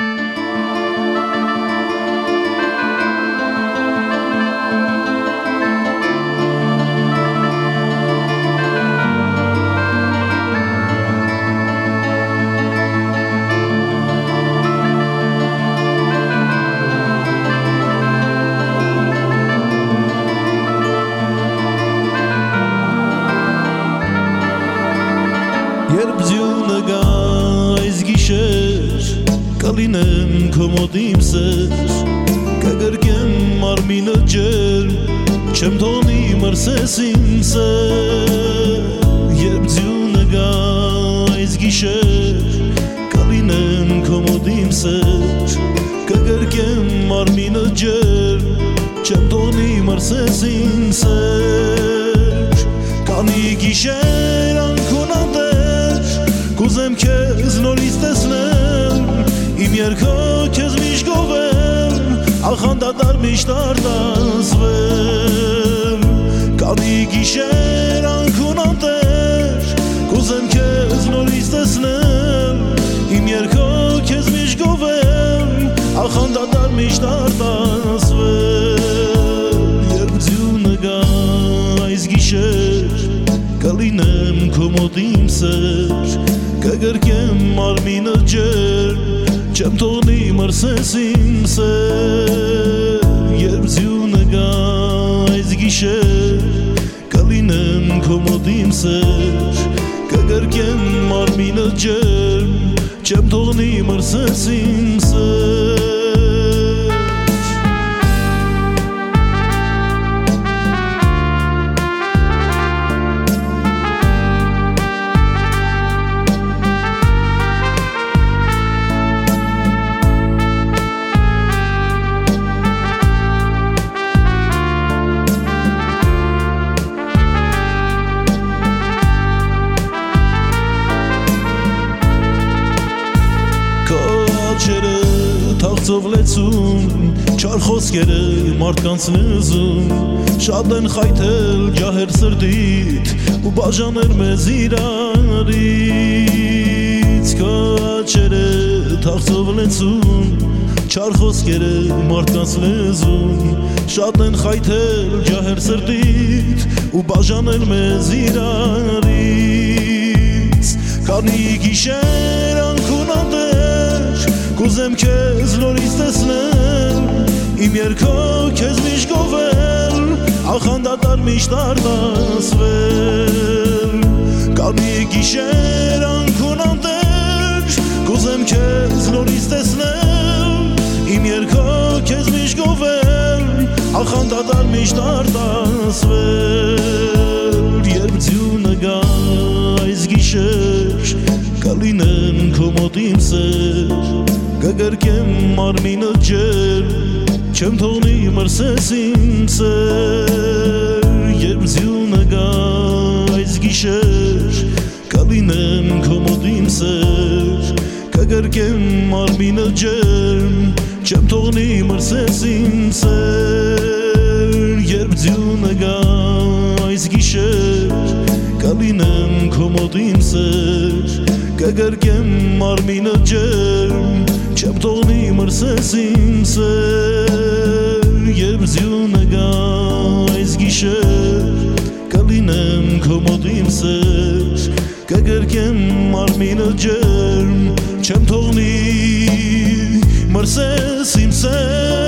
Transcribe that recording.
Երբ ձյունը գա այս գիշեր, կլինեմ քո մոտ իմ սեր, կգրկեմ մարմինը ջերմ, չեմ թողնի մրսես իմ սեր։ Երբ ձյունը գա այս գիշեր, կլինեմ քո մոտ իմ սեր, կգրկեմ մարմինը ջերմ, չեմ թողնի մրսես իմ սեր։ Կանի գիշեր անքունատեր, կուզեմ քեզ նորից տեսնել, իմ երգը քեզ միշտ գովել, ախանդադար միշտ արտասվել։ Կանի գիշեր անքունատեր, կուզեմ քեզ նորից տեսնել, իմ երգը քեզ միշտ գովել, ախանդադար միշտ արտասվել։ Երբ ձյունը գա այս գիշեր, կլինեմ քո մոտ իմ սեր, կգրկեմ մարմինը ջերմ, չեմ թողնի մրսես իմ սեր։ Երբ ձյունը գա այս գիշեր, կլինեմ քո մոտ իմ սեր, կգրկեմ մարմինը ջերմ, չեմ թողնի մրսես իմ սեր։ Աչերը թաղծով լեցուն, չար խոսքերը մարդկանց լեզուն, շատ են խայթել ջահեր սրտիդ ու բաժանել մեզ իրարից։ Քո աչերը թաղծով լեցուն, չար խոսքերը մարդկանց լեզուն, շատ են խայթել ջահեր սրտիդ ու բաժանել մեզ իրարից։ Կանի գիշեր անքունատեր, կուզեմ քեզ նորից տեսնել, իմ երգը քեզ միշտ գովել, ախանդադար միշտ արտասվել։ Կանի գիշեր անքունատեր, կուզեմ քեզ նորից տեսնել, իմ երգը քեզ միշտ գովել, ախանդադար միշտ արտասվել։ Երբ ձյունը գա այս գիշեր, կլինեմ քո մոտ իմ սեր, կգրկեմ մարմինը ջերմ, չեմ թողնի մրսես իմ սեր։ Երբ ձյունը գա այս գիշեր, կլինեմ քո մոտ իմ սեր, կգրկեմ մարմինը ջերմ, չեմ թողնի մրսես իմ սեր։ Երբ ձյունը գա այս գիշեր, կլինեմ քո մոտ իմ սեր, կգրկեմ մարմինը ջերմ, չեմ թողնի մրսես իմ սեր։ Երբ ձյունը գա այս գիշեր, կլինեմ քո մոտ իմ սեր, կգրկեմ մարմինը ջերմ, չեմ թողնի մրսես իմ սեր։